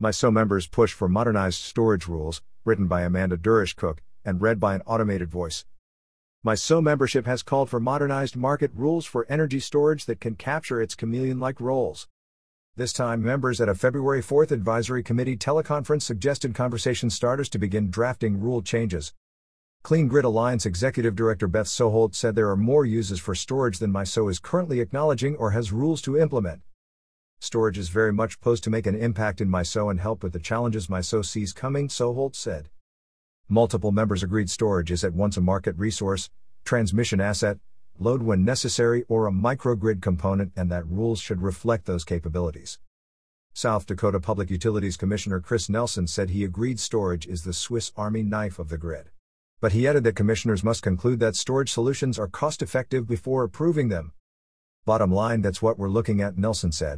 MISO members push for modernized storage rules, written by Amanda Durish-Cook, and read by an automated voice. MISO membership has called for modernized market rules for energy storage that can capture its chameleon-like roles. This time, members at a February 4th Advisory Committee teleconference suggested conversation starters to begin drafting rule changes. Clean Grid Alliance Executive Director Beth Soholt said there are more uses for storage than MISO is currently acknowledging or has rules to implement. Storage is very much posed to make an impact in MISO and help with the challenges MISO sees coming, Soholt said. Multiple members agreed storage is at once a market resource, transmission asset, load when necessary, or a microgrid component, and that rules should reflect those capabilities. South Dakota Public Utilities Commissioner Chris Nelson said he agreed storage is the Swiss Army knife of the grid. But he added that commissioners must conclude that storage solutions are cost-effective before approving them. Bottom line, that's what we're looking at, Nelson said.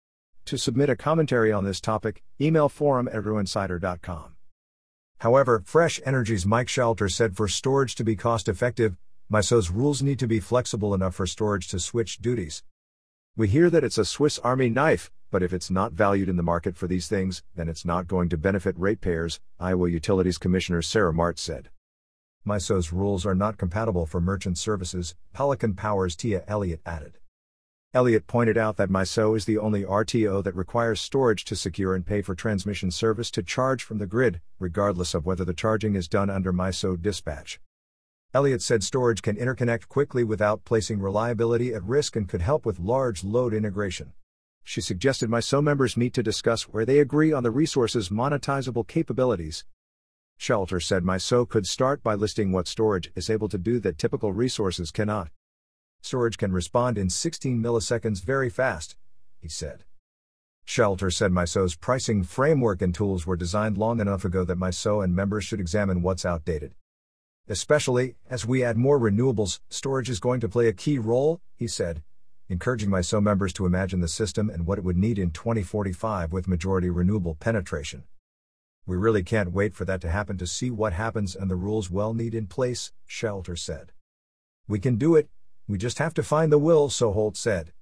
To submit a commentary on this topic, email forum@ruinsider.com. However, Fresh Energy's Mike Shelter said for storage to be cost-effective, MISO's rules need to be flexible enough for storage to switch duties. We hear that it's a Swiss Army knife, but if it's not valued in the market for these things, then it's not going to benefit ratepayers, Iowa Utilities Commissioner Sarah Mart said. MISO's rules are not compatible for merchant services, Pelican Power's Tia Elliott added. Elliott pointed out that MISO is the only RTO that requires storage to secure and pay for transmission service to charge from the grid, regardless of whether the charging is done under MISO dispatch. Elliott said storage can interconnect quickly without placing reliability at risk and could help with large load integration. She suggested MISO members meet to discuss where they agree on the resource's monetizable capabilities. Shelter said MISO could start by listing what storage is able to do that typical resources cannot. Storage can respond in 16 milliseconds very fast, he said. Shelter said MISO's pricing framework and tools were designed long enough ago that MISO and members should examine what's outdated. Especially, as we add more renewables, storage is going to play a key role, he said, encouraging MISO members to imagine the system and what it would need in 2045 with majority renewable penetration. We really can't wait for that to happen to see what happens, and the rules we'll need in place, Shelter said. We can do it, we just have to find the will, Soholt said.